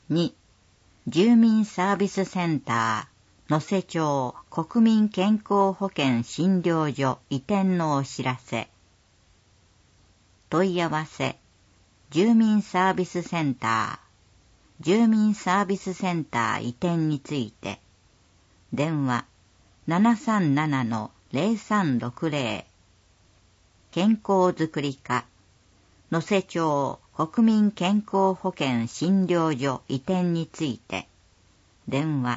2、住民サービスセンター、能勢町国民健康保険診療所移転のお知らせ。問い合わせ、住民サービスセンター、住民サービスセンター移転について、電話 737-0360、健康づくり課、能勢町国民健康保険診療所移転について、電話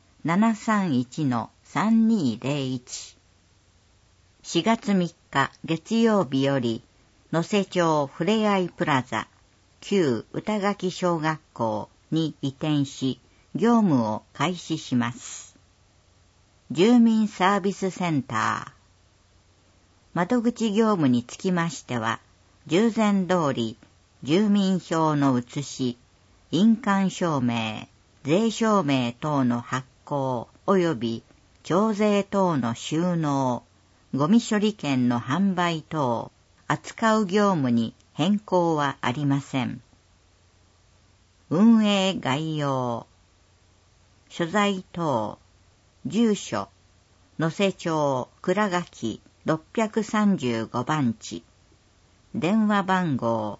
731-3201。4月3日月曜日より、能勢町ふれあいプラザ、旧歌垣小学校に移転し、業務を開始します。住民サービスセンター。窓口業務につきましては、従前通り、住民票の写し、印鑑証明、税証明等の発行及び徴税等の収納、ゴミ処理券の販売等、扱う業務に変更はありません。運営概要。所在等、住所、能勢町倉垣635番地、電話番号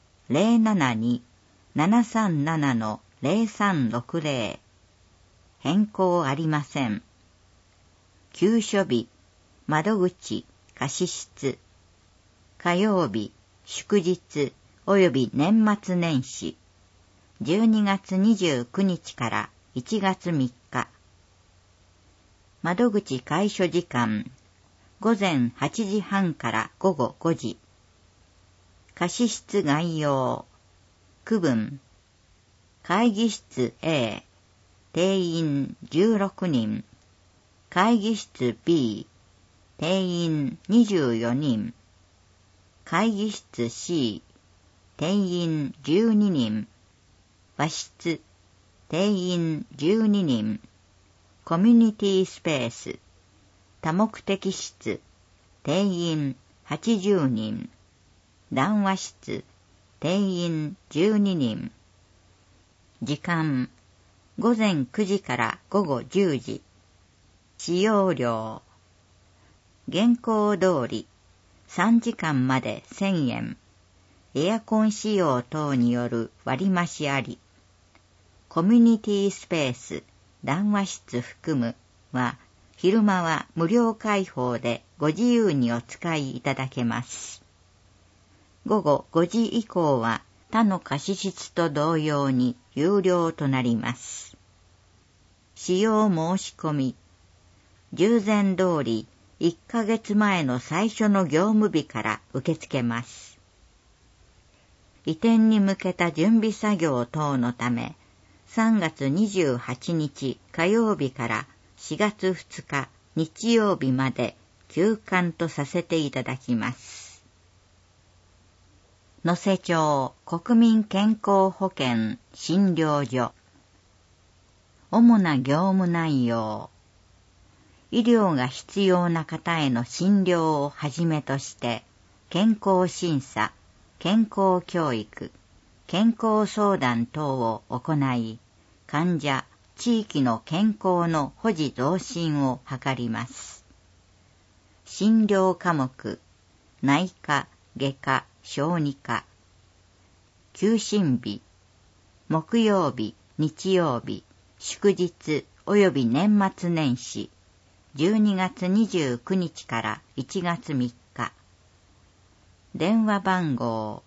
072-737-0360、変更ありません。休所日、窓口、貸室、火曜日、祝日及び年末年始、12月29日から1月3日。窓口開所時間、午前8時半から午後5時。貸室概要、区分、会議室 A、定員16人、会議室 B、定員24人、会議室 C、定員12人、和室、定員12人、コミュニティスペース、多目的室、定員80人、談話室、定員12人。時間、午前9時から午後10時。使用料、現行通り、3時間まで1000円。エアコン使用等による割増あり。コミュニティスペース、談話室含むは、昼間は無料開放でご自由にお使いいただけます。午後5時以降は他の貸室と同様に有料となります。使用申し込み、従前通り1ヶ月前の最初の業務日から受け付けます。移転に向けた準備作業等のため、3月28日火曜日から4月2日日曜日まで休館とさせていただきます。能勢町国民健康保険診療所。主な業務内容。医療が必要な方への診療をはじめとして、健康審査、健康教育、健康相談等を行い、患者、地域の健康の保持増進を図ります。診療科目、内科、外科、小児科。休診日、木曜日、日曜日、祝日及び年末年始、12月29日から1月3日。電話番号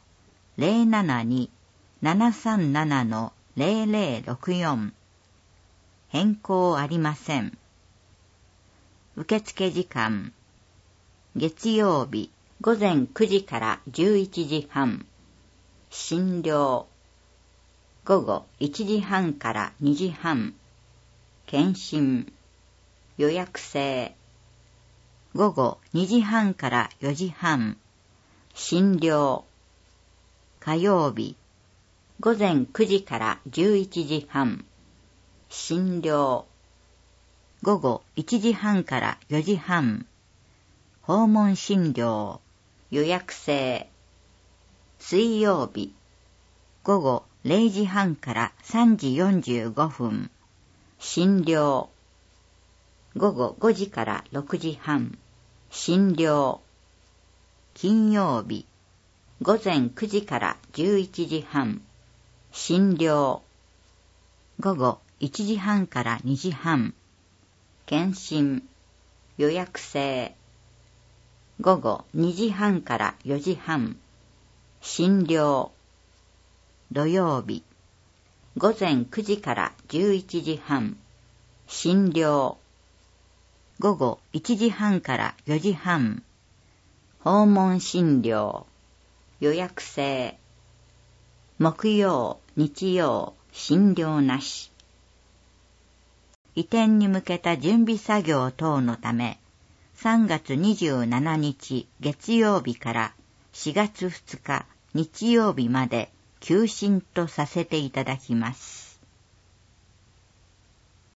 072-737-0064。変更ありません。受付時間、月曜日午前9時から11時半。診療、午後1時半から2時半。検診、予約制、午後2時半から4時半。診療、火曜日、午前9時から11時半。診療、午後1時半から4時半。訪問診療、予約制。水曜日、午後 0時半から3時45分、診療。午後5時から6時半、診療。金曜日、午前9時から11時半、診療。午後1時半から2時半、検診、予約制。午後2時半から4時半、診療。土曜日、午前9時から11時半、診療。午後1時半から4時半、訪問診療。予約制。木曜、日曜、診療なし。移転に向けた準備作業等のため、3月27日月曜日から4月2日日曜日まで休診とさせていただきます。